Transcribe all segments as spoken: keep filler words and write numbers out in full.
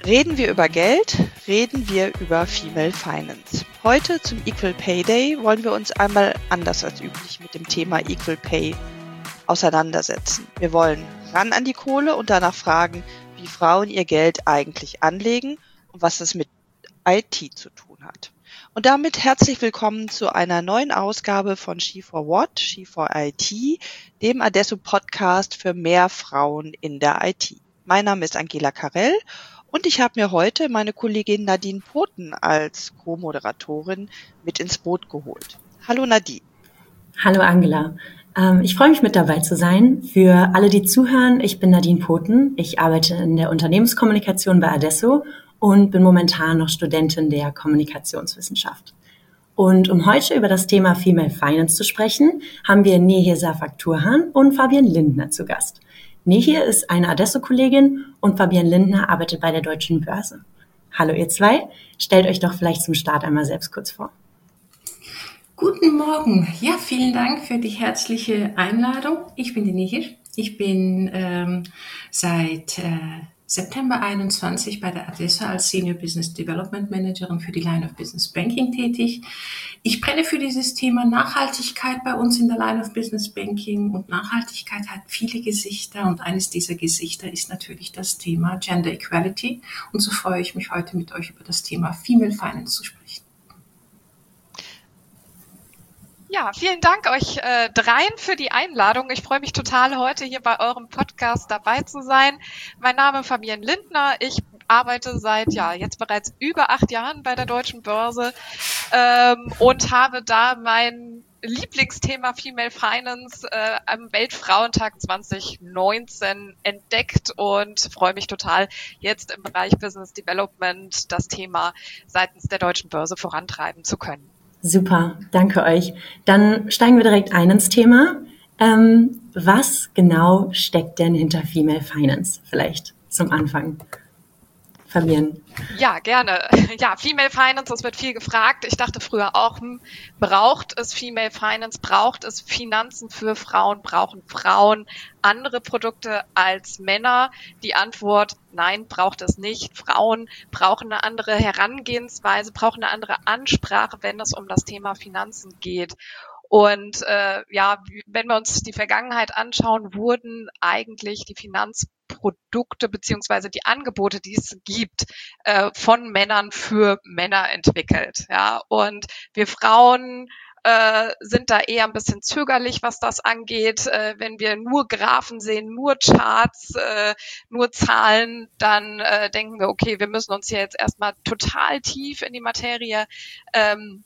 Reden wir über Geld, reden wir über Female Finance. Heute zum Equal Pay Day wollen wir uns einmal anders als üblich mit dem Thema Equal Pay auseinandersetzen. Wir wollen ran an die Kohle und danach fragen, wie Frauen ihr Geld eigentlich anlegen und was es mit I T zu tun hat. Und damit herzlich willkommen zu einer neuen Ausgabe von She for What, She for I T, dem Adesso Podcast für mehr Frauen in der I T. Mein Name ist Angela Karell und ich habe mir heute meine Kollegin Nadine Poten als Co-Moderatorin mit ins Boot geholt. Hallo Nadine. Hallo Angela. Ähm, ich freue mich mit dabei zu sein. Für alle, die zuhören, ich bin Nadine Poten. Ich arbeite in der Unternehmenskommunikation bei Adesso und bin momentan noch Studentin der Kommunikationswissenschaft. Und um heute über das Thema Female Finance zu sprechen, haben wir Nehir Safak-Turhan und Fabienne Lindner zu Gast. Nehir ist eine Adesso-Kollegin und Fabienne Lindner arbeitet bei der Deutschen Börse. Hallo ihr zwei, stellt euch doch vielleicht zum Start einmal selbst kurz vor. Guten Morgen. Ja, vielen Dank für die herzliche Einladung. Ich bin die Nehir. Ich bin ähm, seit äh, September einundzwanzig bei der Adesso als Senior Business Development Managerin für die Line of Business Banking tätig. Ich brenne für dieses Thema Nachhaltigkeit bei uns in der Line of Business Banking, und Nachhaltigkeit hat viele Gesichter und eines dieser Gesichter ist natürlich das Thema Gender Equality, und so freue ich mich heute mit euch über das Thema Female Finance zu sprechen. Ja, vielen Dank euch äh, dreien für die Einladung. Ich freue mich total, heute hier bei eurem Podcast dabei zu sein. Mein Name ist Fabienne Lindner. Ich arbeite seit ja jetzt bereits über acht Jahren bei der Deutschen Börse ähm, und habe da mein Lieblingsthema Female Finance äh, am Weltfrauentag zwanzig neunzehn entdeckt und freue mich total, jetzt im Bereich Business Development das Thema seitens der Deutschen Börse vorantreiben zu können. Super, danke euch. Dann steigen wir direkt ein ins Thema. Ähm, was genau steckt denn hinter Female Finance? Vielleicht zum Anfang. Fabienne. Ja, gerne. Ja, Female Finance, das wird viel gefragt. Ich dachte früher auch, hm, braucht es Female Finance, braucht es Finanzen für Frauen, brauchen Frauen andere Produkte als Männer? Die Antwort, nein, braucht es nicht. Frauen brauchen eine andere Herangehensweise, brauchen eine andere Ansprache, wenn es um das Thema Finanzen geht. Und äh, ja, wenn wir uns die Vergangenheit anschauen, wurden eigentlich die Finanzprodukte beziehungsweise die Angebote, die es gibt, äh, von Männern für Männer entwickelt. Ja, und wir Frauen äh, sind da eher ein bisschen zögerlich, was das angeht. Äh, wenn wir nur Graphen sehen, nur Charts, äh, nur Zahlen, dann äh, denken wir, okay, wir müssen uns hier jetzt erstmal total tief in die Materie ähm,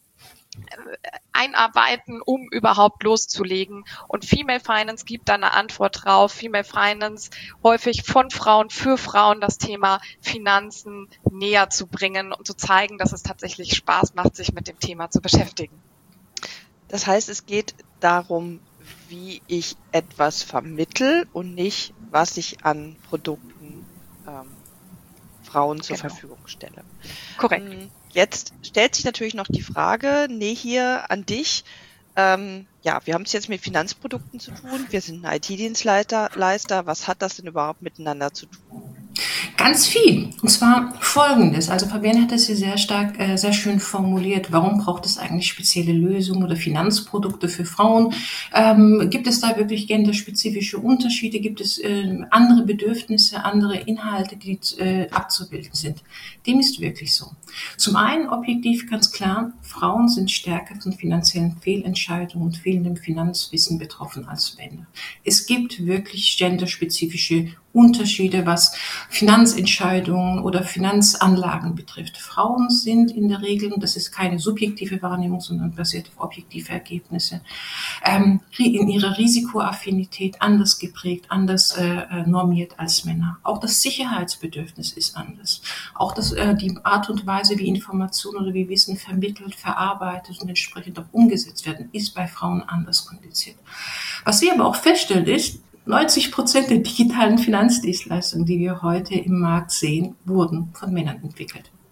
einarbeiten, um überhaupt loszulegen. Und Female Finance gibt da eine Antwort drauf. Female Finance häufig von Frauen für Frauen das Thema Finanzen näher zu bringen und zu zeigen, dass es tatsächlich Spaß macht, sich mit dem Thema zu beschäftigen. Das heißt, es geht darum, wie ich etwas vermittel und nicht, was ich an Produkten ähm, Frauen zur Genau. Verfügung stelle. Korrekt. Jetzt stellt sich natürlich noch die Frage, Nehir, an dich. Ähm, ja, wir haben es jetzt mit Finanzprodukten zu tun. Wir sind ein I T-Dienstleister. Leister. Was hat das denn überhaupt miteinander zu tun? Ganz viel. Und zwar Folgendes. Also Fabienne hat das hier sehr stark, äh, sehr schön formuliert. Warum braucht es eigentlich spezielle Lösungen oder Finanzprodukte für Frauen? Ähm, gibt es da wirklich genderspezifische Unterschiede? Gibt es äh, andere Bedürfnisse, andere Inhalte, die äh, abzubilden sind? Dem ist wirklich so. Zum einen objektiv ganz klar, Frauen sind stärker von finanziellen Fehlentscheidungen und fehlendem Finanzwissen betroffen als Männer. Es gibt wirklich genderspezifische Unterschiede, was Finanzentscheidungen oder Finanzanlagen betrifft. Frauen sind in der Regel, und das ist keine subjektive Wahrnehmung, sondern basiert auf objektive Ergebnisse, ähm, in ihrer Risikoaffinität anders geprägt, anders äh, normiert als Männer. Auch das Sicherheitsbedürfnis ist anders. Auch das, äh, die Art und Weise, wie Informationen oder wie Wissen vermittelt, verarbeitet und entsprechend auch umgesetzt werden, ist bei Frauen anders kondiziert. Was wir aber auch feststellen ist, neunzig Prozent der digitalen Finanzdienstleistungen, die wir heute im Markt sehen, wurden von Männern entwickelt.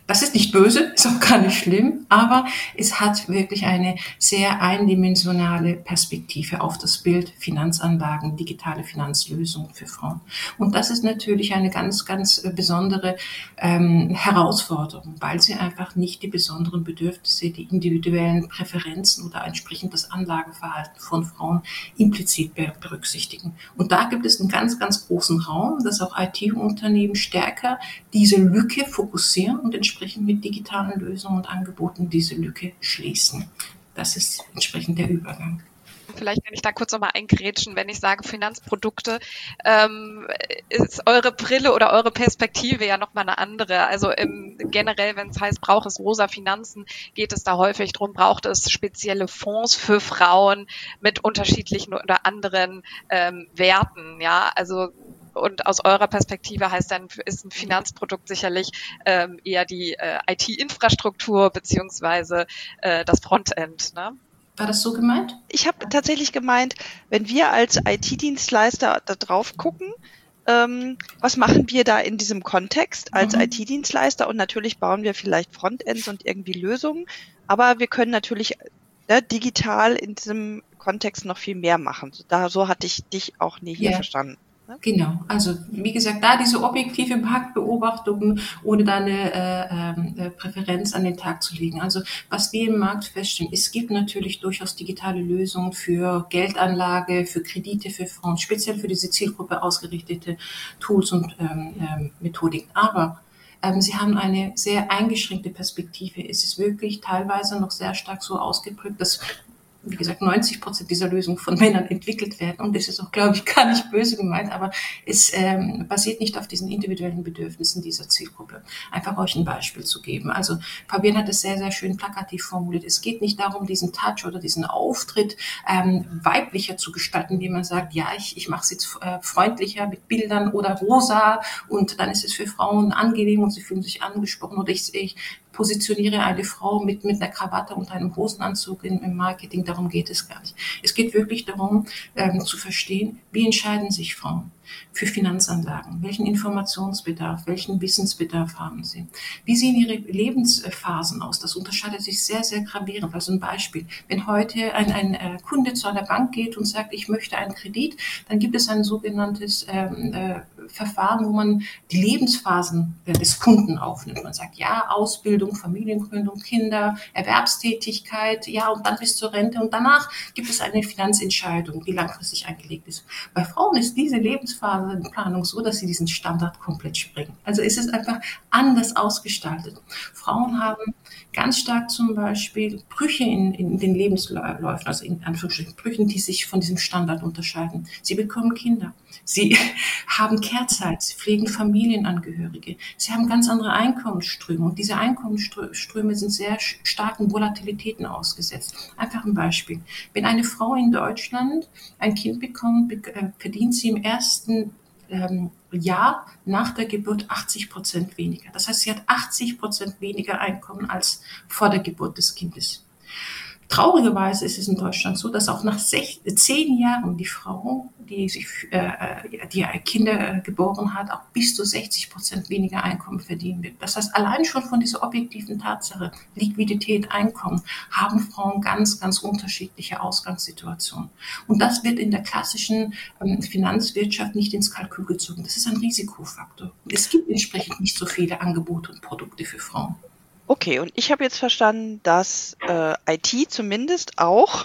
Das ist nicht böse, ist auch gar nicht schlimm, aber es hat wirklich eine sehr eindimensionale Perspektive auf das Bild Finanzanlagen, digitale Finanzlösungen für Frauen. Und das ist natürlich eine ganz, ganz besondere ähm, Herausforderung, weil sie einfach nicht die besonderen Bedürfnisse, die individuellen Präferenzen oder entsprechend das Anlageverhalten von Frauen implizit berücksichtigen. Und da gibt es einen ganz, ganz großen Raum, dass auch I T-Unternehmen stärker diese Lücke fokussieren und entsprechend mit digitalen Lösungen und Angeboten diese Lücke schließen. Das ist entsprechend der Übergang. Vielleicht kann ich da kurz nochmal eingrätschen, wenn ich sage Finanzprodukte, ähm, ist eure Brille oder eure Perspektive ja nochmal eine andere. Also im, generell, wenn es heißt, braucht es rosa Finanzen, geht es da häufig drum, braucht es spezielle Fonds für Frauen mit unterschiedlichen oder anderen ähm, Werten, ja, also und aus eurer Perspektive heißt dann, ist ein Finanzprodukt sicherlich ähm, eher die äh, I T-Infrastruktur beziehungsweise äh, das Frontend, ne? War das so gemeint? Ich habe tatsächlich gemeint, wenn wir als I T-Dienstleister da drauf gucken, ähm, was machen wir da in diesem Kontext als mhm. I T-Dienstleister? Und natürlich bauen wir vielleicht Frontends und irgendwie Lösungen, aber wir können natürlich ja, digital in diesem Kontext noch viel mehr machen. So, da, so hatte ich dich auch nie hier yeah. verstanden. Genau, also wie gesagt, da diese objektive Marktbeobachtung, ohne da eine äh, äh, Präferenz an den Tag zu legen. Also was wir im Markt feststellen, es gibt natürlich durchaus digitale Lösungen für Geldanlage, für Kredite, für Fonds, speziell für diese Zielgruppe ausgerichtete Tools und ähm, ähm, Methodiken. Aber ähm, sie haben eine sehr eingeschränkte Perspektive. Es ist wirklich teilweise noch sehr stark so ausgeprägt, dass wie gesagt, neunzig Prozent dieser Lösungen von Männern entwickelt werden. Und das ist auch, glaube ich, gar nicht böse gemeint, aber es ähm, basiert nicht auf diesen individuellen Bedürfnissen dieser Zielgruppe. Einfach euch ein Beispiel zu geben. Also Fabienne hat es sehr, sehr schön plakativ formuliert. Es geht nicht darum, diesen Touch oder diesen Auftritt ähm, weiblicher zu gestalten, indem man sagt, ja, ich, ich mache es jetzt äh, freundlicher mit Bildern oder rosa und dann ist es für Frauen angenehm und sie fühlen sich angesprochen oder ich, ich positioniere eine Frau mit, mit einer Krawatte und einem Hosenanzug im, im Marketing. Darum geht es gar nicht. Es geht wirklich darum, ähm, zu verstehen, wie entscheiden sich Frauen für Finanzanlagen? Welchen Informationsbedarf, welchen Wissensbedarf haben sie? Wie sehen ihre Lebensphasen aus? Das unterscheidet sich sehr, sehr gravierend. Also ein Beispiel. Wenn heute ein, ein äh, Kunde zu einer Bank geht und sagt, ich möchte einen Kredit, dann gibt es ein sogenanntes ähm, äh, Verfahren, wo man die Lebensphasen äh, des Kunden aufnimmt. Man sagt, ja, Ausbildung, Familiengründung, Kinder, Erwerbstätigkeit, ja, und dann bis zur Rente. Und danach gibt es eine Finanzentscheidung, die langfristig angelegt ist. Bei Frauen ist diese Lebensphasenplanung so, dass sie diesen Standard komplett springen. Also es ist einfach anders ausgestaltet. Frauen haben ganz stark zum Beispiel Brüche in, in den Lebensläufen, also in Anführungsstrichen Brüchen, die sich von diesem Standard unterscheiden. Sie bekommen Kinder. Sie haben Care-Zeit, sie pflegen Familienangehörige. Sie haben ganz andere Einkommensströme und diese Einkommensströme sind sehr starken Volatilitäten ausgesetzt. Einfach ein Beispiel. Wenn eine Frau in Deutschland ein Kind bekommt, verdient sie im ersten ähm, Jahr nach der Geburt achtzig Prozent weniger. Das heißt, sie hat achtzig Prozent weniger Einkommen als vor der Geburt des Kindes. Traurigerweise ist es in Deutschland so, dass auch nach sech, zehn Jahren die Frau, die sich, äh, die Kinder äh, geboren hat, auch bis zu sechzig Prozent weniger Einkommen verdienen wird. Das heißt, allein schon von dieser objektiven Tatsache, Liquidität, Einkommen, haben Frauen ganz, ganz unterschiedliche Ausgangssituationen. Und das wird in der klassischen ähm, Finanzwirtschaft nicht ins Kalkül gezogen. Das ist ein Risikofaktor. Es gibt entsprechend nicht so viele Angebote und Produkte für Frauen. Okay, und ich habe jetzt verstanden, dass äh, I T zumindest auch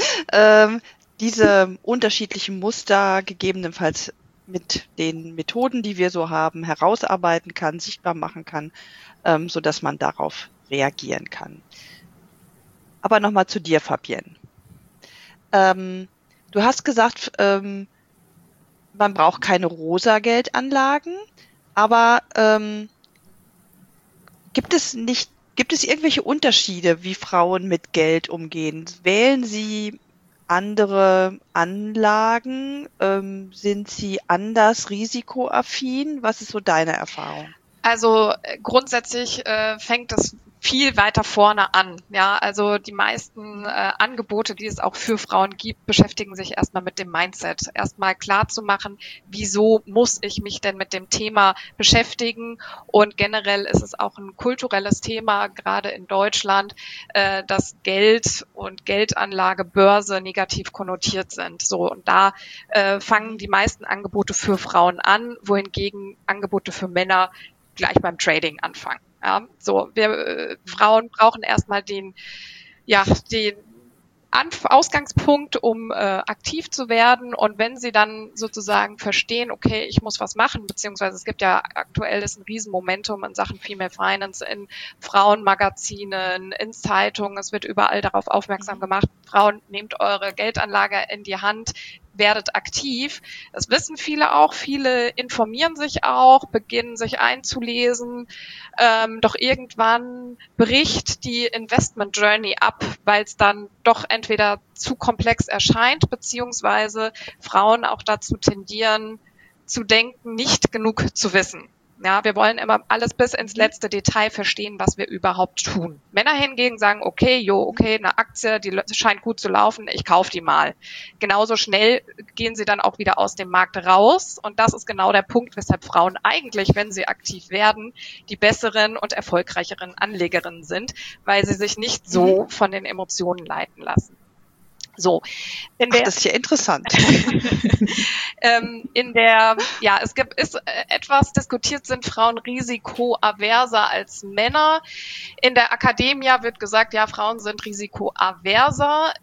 ähm, diese unterschiedlichen Muster gegebenenfalls mit den Methoden, die wir so haben, herausarbeiten kann, sichtbar machen kann, ähm, sodass man darauf reagieren kann. Aber nochmal zu dir, Fabienne. Ähm, du hast gesagt, ähm, man braucht keine rosa Geldanlagen, aber ähm, Gibt es nicht, gibt es irgendwelche Unterschiede, wie Frauen mit Geld umgehen? Wählen sie andere Anlagen? Ähm, sind sie anders risikoaffin? Was ist so deine Erfahrung? Also äh, grundsätzlich äh, fängt es viel weiter vorne an. Ja, also die meisten äh, Angebote, die es auch für Frauen gibt, beschäftigen sich erstmal mit dem Mindset. Erstmal klar zu machen, wieso muss ich mich denn mit dem Thema beschäftigen? Und generell ist es auch ein kulturelles Thema, gerade in Deutschland, äh, dass Geld und Geldanlage, Börse negativ konnotiert sind. So, und da äh, fangen die meisten Angebote für Frauen an, wohingegen Angebote für Männer gleich beim Trading anfangen. Ja, so, wir äh, Frauen brauchen erstmal den, ja, den Anf- Ausgangspunkt, um äh, aktiv zu werden. Und wenn sie dann sozusagen verstehen, okay, ich muss was machen, beziehungsweise es gibt ja aktuell ist ein Riesenmomentum in Sachen Female Finance in Frauenmagazinen, in Zeitungen, es wird überall darauf aufmerksam gemacht, Frauen, nehmt eure Geldanlage in die Hand, werdet aktiv. Das wissen viele auch. Viele informieren sich auch, beginnen sich einzulesen. Ähm, doch irgendwann bricht die Investment Journey ab, weil es dann doch entweder zu komplex erscheint, beziehungsweise Frauen auch dazu tendieren, zu denken, nicht genug zu wissen. Ja, wir wollen immer alles bis ins letzte Detail verstehen, was wir überhaupt tun. Männer hingegen sagen, okay, jo, okay, eine Aktie, die scheint gut zu laufen, ich kaufe die mal. Genauso schnell gehen sie dann auch wieder aus dem Markt raus. Und das ist genau der Punkt, weshalb Frauen eigentlich, wenn sie aktiv werden, die besseren und erfolgreicheren Anlegerinnen sind, weil sie sich nicht so von den Emotionen leiten lassen. So, in der, Ach, das ist ja interessant. ähm, in der, ja, es gibt, ist äh, etwas diskutiert, sind Frauen risikoaverser als Männer. In der Akademie wird gesagt, ja, Frauen sind risikoaverser.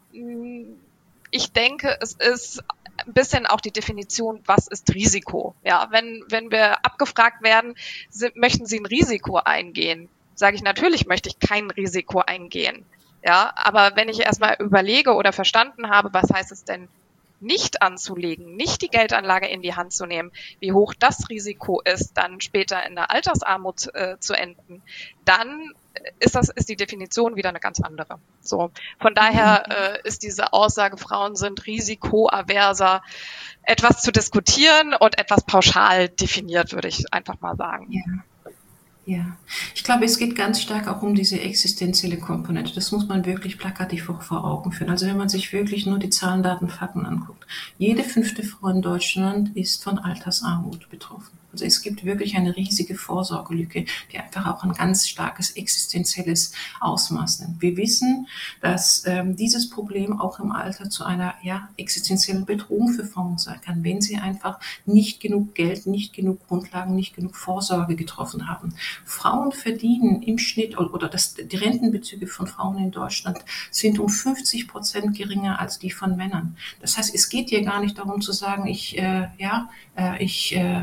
Ich denke, es ist ein bisschen auch die Definition, was ist Risiko? Ja, wenn, wenn wir abgefragt werden, sind, möchten Sie ein Risiko eingehen? Sage ich, natürlich möchte ich kein Risiko eingehen. Ja, aber wenn ich erstmal überlege oder verstanden habe, was heißt es denn, nicht anzulegen, nicht die Geldanlage in die Hand zu nehmen, wie hoch das Risiko ist, dann später in der Altersarmut äh, zu enden, dann ist das, ist die Definition wieder eine ganz andere. So. Von daher äh, ist diese Aussage, Frauen sind risikoaverser, etwas zu diskutieren und etwas pauschal definiert, würde ich einfach mal sagen. Ja. Ja, ich glaube, es geht ganz stark auch um diese existenzielle Komponente. Das muss man wirklich plakativ auch vor Augen führen. Also wenn man sich wirklich nur die Zahlen, Daten, Fakten anguckt. Jede fünfte Frau in Deutschland ist von Altersarmut betroffen. Also es gibt wirklich eine riesige Vorsorgelücke, die einfach auch ein ganz starkes existenzielles Ausmaß nimmt. Wir wissen, dass ähm, dieses Problem auch im Alter zu einer ja, existenziellen Bedrohung für Frauen sein kann, wenn sie einfach nicht genug Geld, nicht genug Grundlagen, nicht genug Vorsorge getroffen haben. Frauen verdienen im Schnitt, oder das, die Rentenbezüge von Frauen in Deutschland sind um fünfzig Prozent geringer als die von Männern. Das heißt, es geht hier gar nicht darum zu sagen, ich, äh, ja, äh, ich, äh,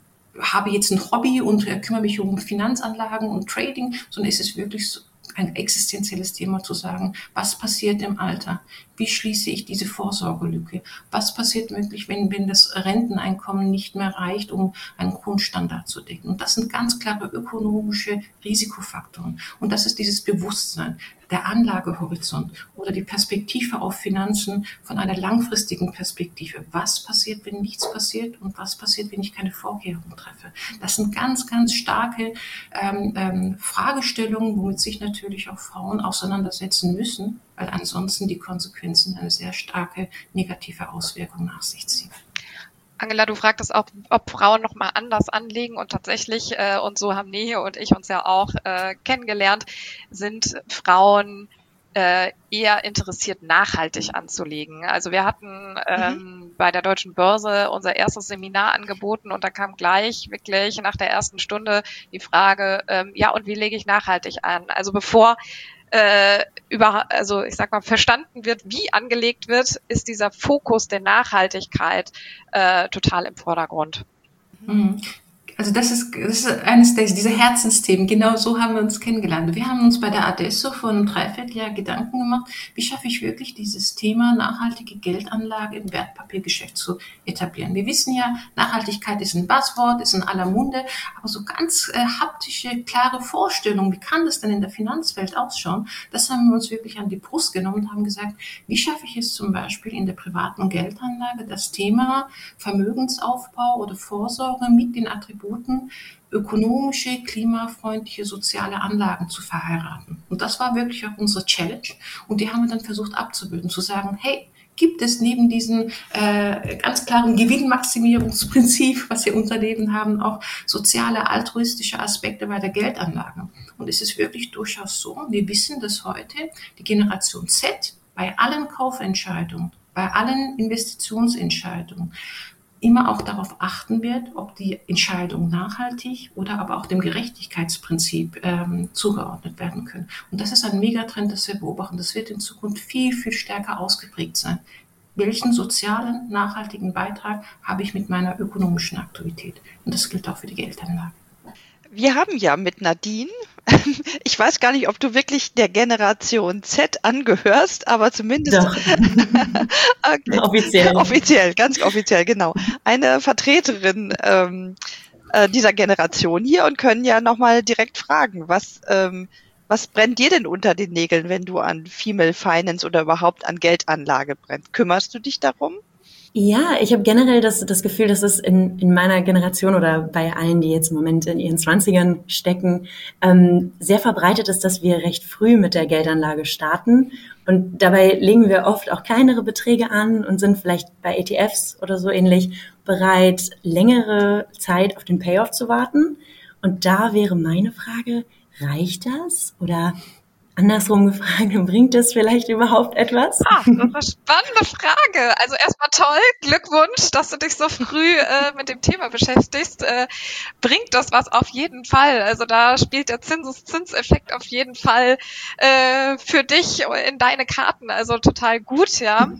habe jetzt ein Hobby und äh, kümmere mich um Finanzanlagen und Trading, sondern es ist wirklich so ein existenzielles Thema zu sagen, was passiert im Alter? Wie schließe ich diese Vorsorgelücke? Was passiert wirklich, wenn, wenn das Renteneinkommen nicht mehr reicht, um einen Grundstandard zu decken? Und das sind ganz klare ökonomische Risikofaktoren. Und das ist dieses Bewusstsein, der Anlagehorizont oder die Perspektive auf Finanzen von einer langfristigen Perspektive. Was passiert, wenn nichts passiert und was passiert, wenn ich keine Vorkehrungen treffe? Das sind ganz, ganz starke ähm, ähm, Fragestellungen, womit sich natürlich auch Frauen auseinandersetzen müssen, weil ansonsten die Konsequenzen eine sehr starke negative Auswirkung nach sich ziehen. Angela, du fragtest auch, ob Frauen noch mal anders anlegen, und tatsächlich, äh, und so haben Nehe und ich uns ja auch äh, kennengelernt, sind Frauen äh, eher interessiert, nachhaltig anzulegen. Also wir hatten ähm, mhm. bei der Deutschen Börse unser erstes Seminar angeboten und da kam gleich wirklich nach der ersten Stunde die Frage, ähm, ja, und wie lege ich nachhaltig an? Also bevor äh, über, also ich sag mal, verstanden wird, wie angelegt wird, ist dieser Fokus der Nachhaltigkeit äh, total im Vordergrund. Mhm. Also das ist, das ist eines der, dieser Herzensthemen. Genau so haben wir uns kennengelernt. Wir haben uns bei der Adesso vor einem Dreivierteljahr Gedanken gemacht, wie schaffe ich wirklich dieses Thema nachhaltige Geldanlage im Wertpapiergeschäft zu etablieren. Wir wissen ja, Nachhaltigkeit ist ein Buzzword, ist in aller Munde, aber so ganz äh, haptische, klare Vorstellungen, wie kann das denn in der Finanzwelt ausschauen, das haben wir uns wirklich an die Brust genommen und haben gesagt, wie schaffe ich es zum Beispiel in der privaten Geldanlage, das Thema Vermögensaufbau oder Vorsorge mit den Attributen Attributen ökonomische, klimafreundliche, soziale Anlagen zu verheiraten. Und das war wirklich auch unsere Challenge. Und die haben wir dann versucht abzubilden, zu sagen, hey, gibt es neben diesem äh, ganz klaren Gewinnmaximierungsprinzip, was die Unternehmen haben, auch soziale, altruistische Aspekte bei der Geldanlage. Und es ist wirklich durchaus so, wir wissen, dass heute die Generation Z bei allen Kaufentscheidungen, bei allen Investitionsentscheidungen immer auch darauf achten wird, ob die Entscheidungen nachhaltig oder aber auch dem Gerechtigkeitsprinzip ähm, zugeordnet werden können. Und das ist ein Megatrend, das wir beobachten. Das wird in Zukunft viel, viel stärker ausgeprägt sein. Welchen sozialen, nachhaltigen Beitrag habe ich mit meiner ökonomischen Aktivität? Und das gilt auch für die Geldanlage. Wir haben ja mit Nadine, ich weiß gar nicht, ob du wirklich der Generation Z angehörst, aber zumindest Doch. okay. Offiziell. Offiziell, ganz offiziell, genau. Eine Vertreterin ähm, äh, dieser Generation hier und können ja nochmal direkt fragen, was, ähm, was brennt dir denn unter den Nägeln, wenn du an Female Finance oder überhaupt an Geldanlage brennst? Kümmerst du dich darum? Ja, ich habe generell das, das Gefühl, dass es in, in meiner Generation oder bei allen, die jetzt im Moment in ihren Zwanzigern stecken, ähm, sehr verbreitet ist, dass wir recht früh mit der Geldanlage starten. Und dabei legen wir oft auch kleinere Beträge an und sind vielleicht bei E T Fs oder so ähnlich bereit, längere Zeit auf den Payoff zu warten. Und da wäre meine Frage, reicht das? Oder andersrum gefragt, bringt das vielleicht überhaupt etwas? Ah, das ist eine spannende Frage. Also erstmal toll, Glückwunsch, dass du dich so früh äh, mit dem Thema beschäftigst. Äh, bringt das was auf jeden Fall. Also da spielt der Zinseszinseffekt auf jeden Fall äh, für dich in deine Karten. Also total gut, ja.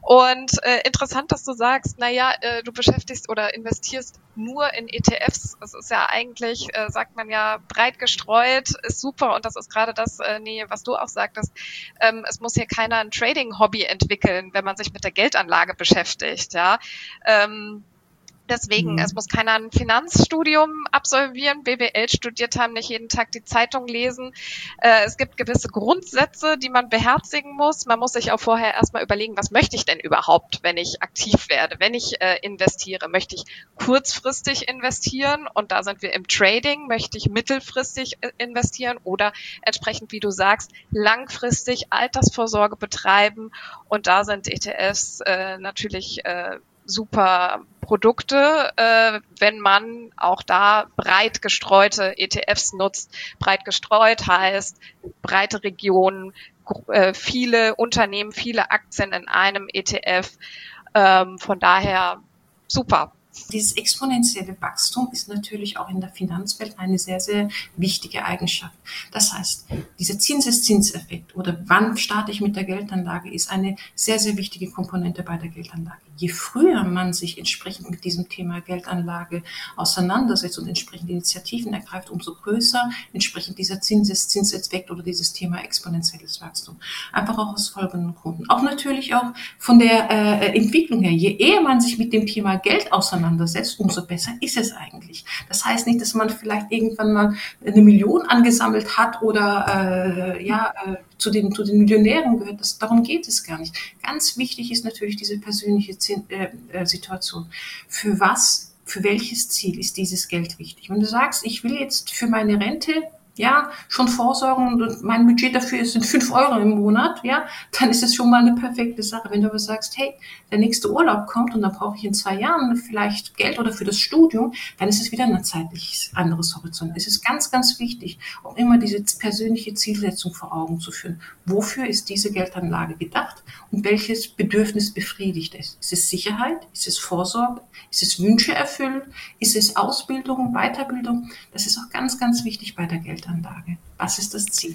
Und äh, interessant, dass du sagst, naja, äh, du beschäftigst oder investierst nur in E T Fs. Das ist ja eigentlich, äh, sagt man ja, breit gestreut, ist super. Und das ist gerade das, äh, nee, was du auch sagtest, ähm, es muss hier keiner ein Trading-Hobby entwickeln, wenn man sich mit der Geldanlage beschäftigt, ja. Ähm, Deswegen, mhm. es muss keiner ein Finanzstudium absolvieren, B W L studiert haben, nicht jeden Tag die Zeitung lesen. Äh, es gibt gewisse Grundsätze, die man beherzigen muss. Man muss sich auch vorher erstmal überlegen, was möchte ich denn überhaupt, wenn ich aktiv werde, wenn ich äh, investiere. Möchte ich kurzfristig investieren und da sind wir im Trading, möchte ich mittelfristig investieren oder entsprechend, wie du sagst, langfristig Altersvorsorge betreiben und da sind E T Fs äh, natürlich äh, super Produkte, äh, wenn man auch da breit gestreute E T Fs nutzt. Breit gestreut heißt breite Regionen, äh, viele Unternehmen, viele Aktien in einem E T F. Ähm, von daher super. Dieses exponentielle Wachstum ist natürlich auch in der Finanzwelt eine sehr, sehr wichtige Eigenschaft. Das heißt, dieser Zinseszinseffekt oder wann starte ich mit der Geldanlage ist eine sehr, sehr wichtige Komponente bei der Geldanlage. Je früher man sich entsprechend mit diesem Thema Geldanlage auseinandersetzt und entsprechende Initiativen ergreift, umso größer entsprechend dieser Zinseszinseffekt oder dieses Thema exponentielles Wachstum. Einfach auch aus folgenden Gründen. Auch natürlich auch von der äh, Entwicklung her. Je eher man sich mit dem Thema Geld auseinandersetzt, auseinandersetzt, umso besser ist es eigentlich. Das heißt nicht, dass man vielleicht irgendwann mal eine Million angesammelt hat oder äh, ja äh, zu den zu den Millionären gehört. Das, darum geht es gar nicht. Ganz wichtig ist natürlich diese persönliche äh, äh, Situation. Für was, für welches Ziel ist dieses Geld wichtig? Wenn du sagst, ich will jetzt für meine Rente ja, schon vorsorgen und mein Budget dafür sind fünf Euro im Monat, ja, dann ist es schon mal eine perfekte Sache. Wenn du aber sagst, hey, der nächste Urlaub kommt und dann brauche ich in zwei Jahren vielleicht Geld oder für das Studium, dann ist es wieder ein zeitlich anderes Horizont. Es ist ganz, ganz wichtig, auch immer diese persönliche Zielsetzung vor Augen zu führen. Wofür ist diese Geldanlage gedacht und welches Bedürfnis befriedigt es? Ist es Sicherheit? Ist es Vorsorge? Ist es Wünsche erfüllen? Ist es Ausbildung, Weiterbildung? Das ist auch ganz, ganz wichtig bei der Geldanlage. Anlage. Was ist das Ziel?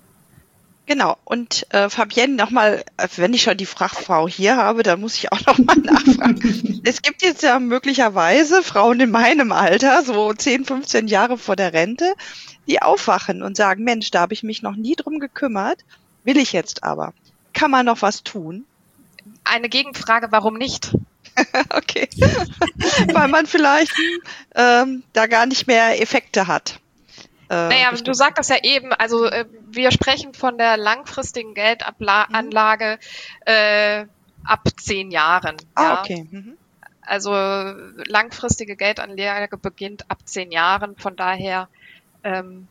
Genau. Und äh, Fabienne, nochmal, wenn ich schon die Fachfrau hier habe, dann muss ich auch nochmal nachfragen. Es gibt jetzt ja möglicherweise Frauen in meinem Alter, so zehn, fünfzehn Jahre vor der Rente, die aufwachen und sagen, Mensch, da habe ich mich noch nie drum gekümmert, will ich jetzt aber. Kann man noch was tun? Eine Gegenfrage, warum nicht? Okay. Weil man vielleicht ähm, da gar nicht mehr Effekte hat. Äh, naja, bestimmt. Du sagtest ja eben, also äh, wir sprechen von der langfristigen Geldanlage mhm. äh, ab zehn Jahren. Ah, ja. okay. Mhm. also langfristige Geldanlage beginnt ab zehn Jahren, von daher ähm,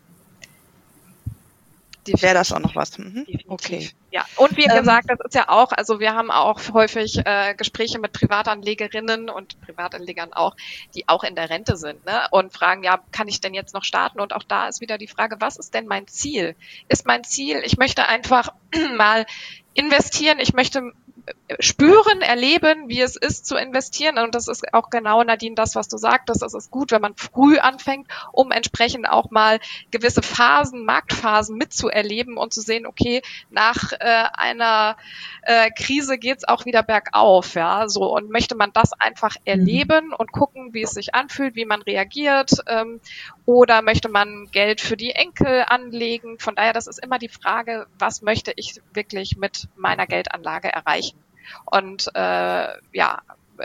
wäre das auch noch was. Mhm. Okay. Ja, und wie Ähm, gesagt, das ist ja auch, also wir haben auch häufig äh, Gespräche mit Privatanlegerinnen und Privatanlegern auch, die auch in der Rente sind, ne, und fragen, ja, kann ich denn jetzt noch starten? Und auch da ist wieder die Frage, was ist denn mein Ziel? Ist mein Ziel, ich möchte einfach mal investieren, ich möchte spüren, erleben, wie es ist zu investieren. Und das ist auch genau, Nadine, das, was du sagtest. Es ist gut, wenn man früh anfängt, um entsprechend auch mal gewisse Phasen, Marktphasen mitzuerleben und zu sehen, okay, nach äh, einer äh, Krise geht's auch wieder bergauf, ja, so. Und möchte man das einfach erleben und gucken, wie es sich anfühlt, wie man reagiert, ähm, oder möchte man Geld für die Enkel anlegen? Von daher, das ist immer die Frage, was möchte ich wirklich mit meiner Geldanlage erreichen? Und äh, ja,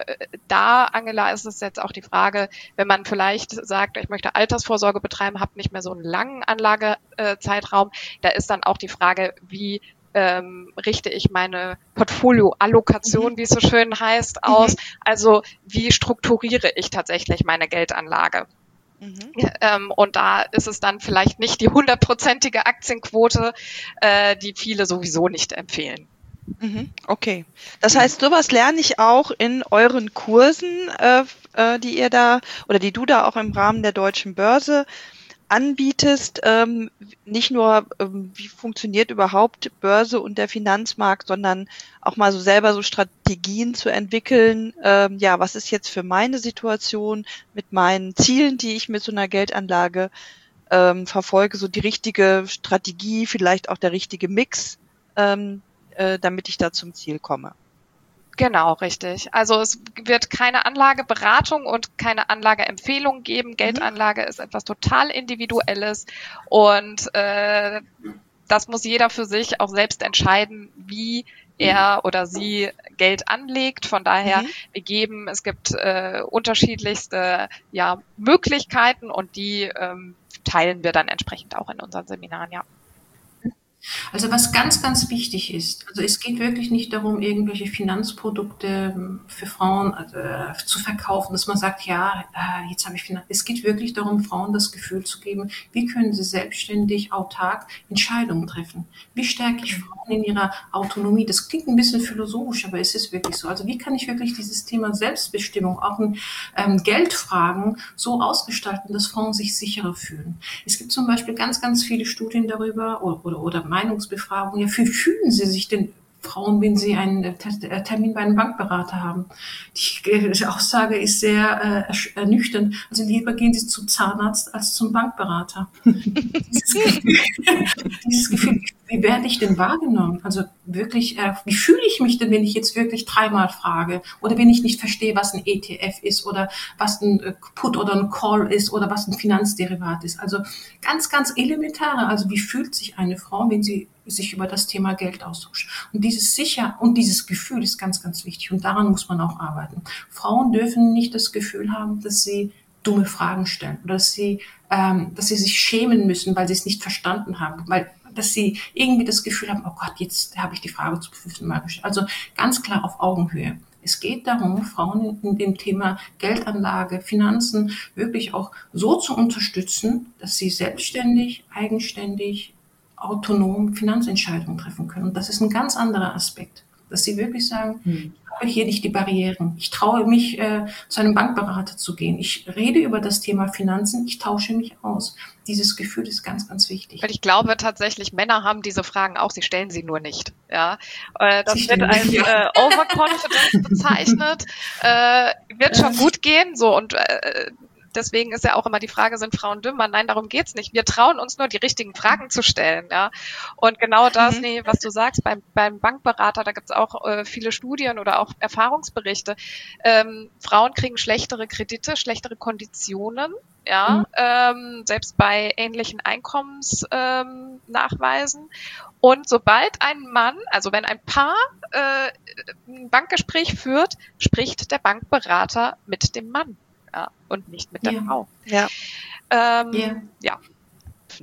da, Angela, ist es jetzt auch die Frage, wenn man vielleicht sagt, ich möchte Altersvorsorge betreiben, habe nicht mehr so einen langen Anlagezeitraum, da ist dann auch die Frage, wie ähm, richte ich meine Portfolioallokation, mhm. wie es so schön heißt, aus? Mhm. Also wie strukturiere ich tatsächlich meine Geldanlage? Mhm. Ähm, und da ist es dann vielleicht nicht die hundertprozentige Aktienquote, äh, die viele sowieso nicht empfehlen. Okay. Das heißt, sowas lerne ich auch in euren Kursen, äh, äh, die ihr da oder die du da auch im Rahmen der Deutschen Börse anbietest. Ähm, nicht nur, ähm, wie funktioniert überhaupt Börse und der Finanzmarkt, sondern auch mal so selber so Strategien zu entwickeln. Ähm, ja, was ist jetzt für meine Situation mit meinen Zielen, die ich mit so einer Geldanlage ähm, verfolge, so die richtige Strategie, vielleicht auch der richtige Mix, ähm, damit ich da zum Ziel komme. Genau, richtig. Also es wird keine Anlageberatung und keine Anlageempfehlung geben. Geldanlage ist etwas total Individuelles und äh, das muss jeder für sich auch selbst entscheiden, wie er oder sie Geld anlegt. Von daher, mhm. wir geben, es gibt äh, unterschiedlichste ja, Möglichkeiten und die ähm, teilen wir dann entsprechend auch in unseren Seminaren, ja. Also was ganz, ganz wichtig ist, also es geht wirklich nicht darum, irgendwelche Finanzprodukte für Frauen äh, zu verkaufen, dass man sagt, ja, äh, jetzt habe ich Finanz. Es geht wirklich darum, Frauen das Gefühl zu geben, wie können sie selbstständig, autark Entscheidungen treffen? Wie stärke ich Frauen in ihrer Autonomie? Das klingt ein bisschen philosophisch, aber es ist wirklich so. Also wie kann ich wirklich dieses Thema Selbstbestimmung, auch in ähm, Geldfragen so ausgestalten, dass Frauen sich sicherer fühlen? Es gibt zum Beispiel ganz, ganz viele Studien darüber oder, oder, oder Meinungsbefragung, ja, wie fühlen Sie sich denn, Frauen, wenn sie einen Termin bei einem Bankberater haben? Die Aussage ist sehr äh, ernüchternd. Also lieber gehen Sie zum Zahnarzt als zum Bankberater. dieses, Gefühl, dieses Gefühl, wie werde ich denn wahrgenommen? Also wirklich, äh, wie fühle ich mich denn, wenn ich jetzt wirklich dreimal frage oder wenn ich nicht verstehe, was ein E T F ist oder was ein Put oder ein Call ist oder was ein Finanzderivat ist? Also ganz, ganz elementare. Also wie fühlt sich eine Frau, wenn sie sich über das Thema Geld austauscht? Und dieses Sicher und dieses Gefühl ist ganz, ganz wichtig. Und daran muss man auch arbeiten. Frauen dürfen nicht das Gefühl haben, dass sie dumme Fragen stellen oder dass sie, ähm, dass sie sich schämen müssen, weil sie es nicht verstanden haben, weil dass sie irgendwie das Gefühl haben, oh Gott, jetzt habe ich die Frage zum fünften Mal gestellt. Also ganz klar auf Augenhöhe. Es geht darum, Frauen in dem Thema Geldanlage, Finanzen wirklich auch so zu unterstützen, dass sie selbstständig, eigenständig, autonom Finanzentscheidungen treffen können. Und das ist ein ganz anderer Aspekt, dass sie wirklich sagen, hm. ich habe hier nicht die Barrieren. Ich traue mich, äh, zu einem Bankberater zu gehen. Ich rede über das Thema Finanzen. Ich tausche mich aus. Dieses Gefühl ist ganz, ganz wichtig. Weil ich glaube tatsächlich, Männer haben diese Fragen auch, sie stellen sie nur nicht. Ja, äh, das wird als äh, Overconfidence bezeichnet. Äh, wird schon gut gehen. So und äh, deswegen ist ja auch immer die Frage, sind Frauen dümmer? Nein, darum geht's nicht. Wir trauen uns nur, die richtigen Fragen zu stellen. Ja, und genau das, mhm. nee, was du sagst, beim, beim Bankberater, da gibt's auch äh, viele Studien oder auch Erfahrungsberichte. Ähm, Frauen kriegen schlechtere Kredite, schlechtere Konditionen. Ja, mhm. ähm, selbst bei ähnlichen Einkommensnachweisen. Ähm, und sobald ein Mann, also wenn ein Paar äh, ein Bankgespräch führt, spricht der Bankberater mit dem Mann. Ja, und nicht mit der ja. Frau. Ja. Ähm, ja. ja.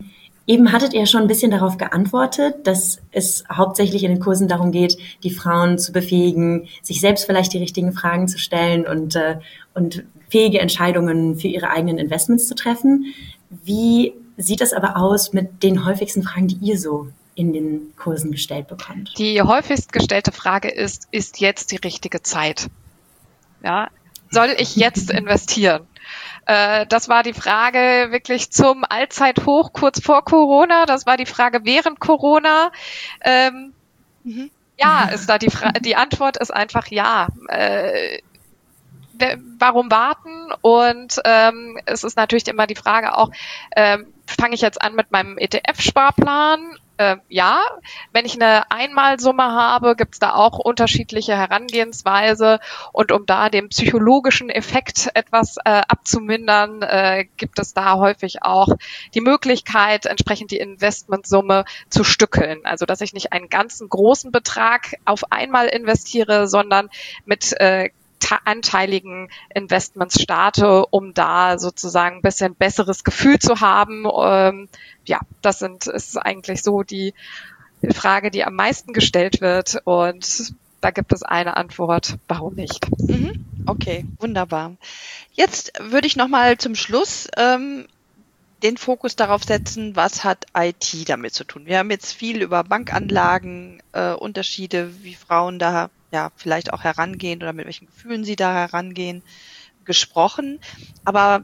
Eben hattet ihr schon ein bisschen darauf geantwortet, dass es hauptsächlich in den Kursen darum geht, die Frauen zu befähigen, sich selbst vielleicht die richtigen Fragen zu stellen und, äh, und fähige Entscheidungen für ihre eigenen Investments zu treffen. Wie sieht es aber aus mit den häufigsten Fragen, die ihr so in den Kursen gestellt bekommt? Die häufigst gestellte Frage ist, ist jetzt die richtige Zeit? Ja, soll ich jetzt investieren? Äh, das war die Frage wirklich zum Allzeithoch kurz vor Corona. Das war die Frage während Corona. Ähm, mhm. Ja, ist da die Fra- die Antwort ist einfach ja. Äh, warum warten? Und ähm, es ist natürlich immer die Frage auch, ähm, fange ich jetzt an mit meinem E T F-Sparplan? Äh, ja, wenn ich eine Einmalsumme habe, gibt es da auch unterschiedliche Herangehensweise. Und um da den psychologischen Effekt etwas äh, abzumindern, äh, gibt es da häufig auch die Möglichkeit, entsprechend die Investmentsumme zu stückeln. Also dass ich nicht einen ganzen großen Betrag auf einmal investiere, sondern mit äh, anteiligen Investments starte, um da sozusagen ein bisschen besseres Gefühl zu haben. Ähm, ja, das sind, ist eigentlich so die Frage, die am meisten gestellt wird. Und da gibt es eine Antwort, warum nicht? Mhm. Okay, wunderbar. Jetzt würde ich nochmal zum Schluss ähm, den Fokus darauf setzen, was hat I T damit zu tun. Wir haben jetzt viel über Bankanlagen, äh, Unterschiede, wie Frauen da ja vielleicht auch herangehen oder mit welchen Gefühlen sie da herangehen, gesprochen. Aber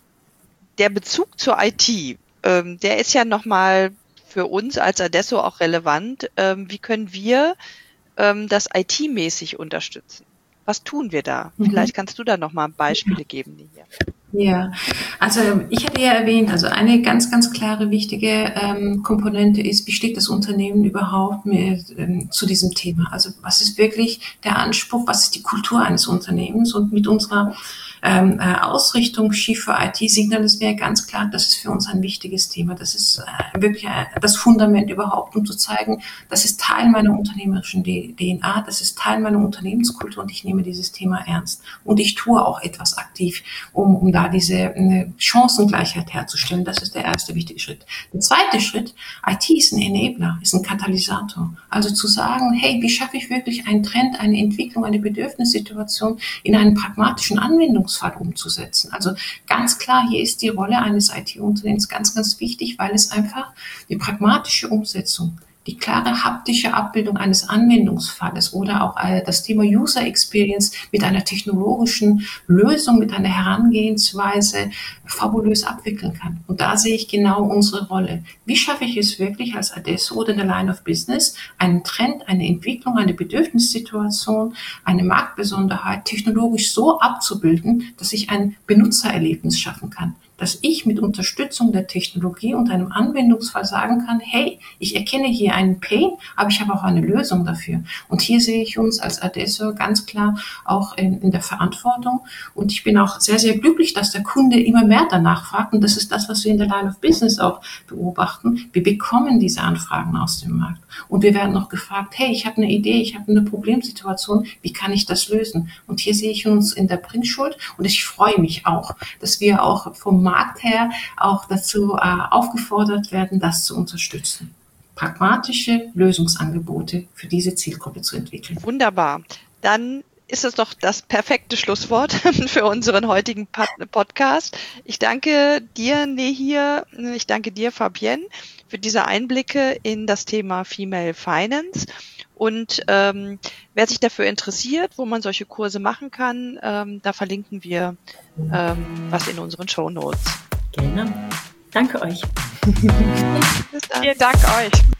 der Bezug zur I T, ähm, der ist ja nochmal für uns als Adesso auch relevant. Ähm, wie können wir ähm, das I T-mäßig unterstützen? Was tun wir da? Mhm. Vielleicht kannst du da nochmal Beispiele geben, Nihir. Ja, also ich hatte ja erwähnt, also eine ganz, ganz klare, wichtige ähm, Komponente ist, wie steht das Unternehmen überhaupt mit, ähm, zu diesem Thema? Also was ist wirklich der Anspruch, was ist die Kultur eines Unternehmens? Und mit unserer ähm, äh, Ausrichtung Chief for I T signalisieren wir ganz klar, das ist für uns ein wichtiges Thema. Das ist äh, wirklich äh, das Fundament überhaupt, um zu zeigen, das ist Teil meiner unternehmerischen D N A, das ist Teil meiner Unternehmenskultur und ich nehme dieses Thema ernst. Und ich tue auch etwas aktiv, um, um da diese eine Chancengleichheit herzustellen. Das ist der erste wichtige Schritt. Der zweite Schritt, I T ist ein Enabler, ist ein Katalysator. Also zu sagen, hey, wie schaffe ich wirklich einen Trend, eine Entwicklung, eine Bedürfnissituation in einen pragmatischen Anwendungsfall umzusetzen. Also ganz klar, hier ist die Rolle eines I T-Unternehmens ganz, ganz wichtig, weil es einfach die pragmatische Umsetzung, die klare haptische Abbildung eines Anwendungsfalles oder auch das Thema User Experience mit einer technologischen Lösung, mit einer Herangehensweise fabulös abwickeln kann. Und da sehe ich genau unsere Rolle. Wie schaffe ich es wirklich als Adesso oder in der Line of Business, einen Trend, eine Entwicklung, eine Bedürfnissituation, eine Marktbesonderheit technologisch so abzubilden, dass ich ein Benutzererlebnis schaffen kann. Dass ich mit Unterstützung der Technologie und einem Anwendungsfall sagen kann, hey, ich erkenne hier einen Pain, aber ich habe auch eine Lösung dafür. Und hier sehe ich uns als Adesso ganz klar auch in, in der Verantwortung. Und ich bin auch sehr, sehr glücklich, dass der Kunde immer mehr danach fragt. Und das ist das, was wir in der Line of Business auch beobachten. Wir bekommen diese Anfragen aus dem Markt. Und wir werden noch gefragt, hey, ich habe eine Idee, ich habe eine Problemsituation, wie kann ich das lösen? Und hier sehe ich uns in der Bringschuld. Und ich freue mich auch, dass wir auch vom Markt her auch dazu äh, aufgefordert werden, das zu unterstützen. Pragmatische Lösungsangebote für diese Zielgruppe zu entwickeln. Wunderbar. Dann ist es doch das perfekte Schlusswort für unseren heutigen Podcast. Ich danke dir, Nihir, ich danke dir, Fabienne, für diese Einblicke in das Thema Female Finance. Und ähm, wer sich dafür interessiert, wo man solche Kurse machen kann, ähm, da verlinken wir ähm, was in unseren Shownotes. Gerne. Danke euch. Vielen Dank euch.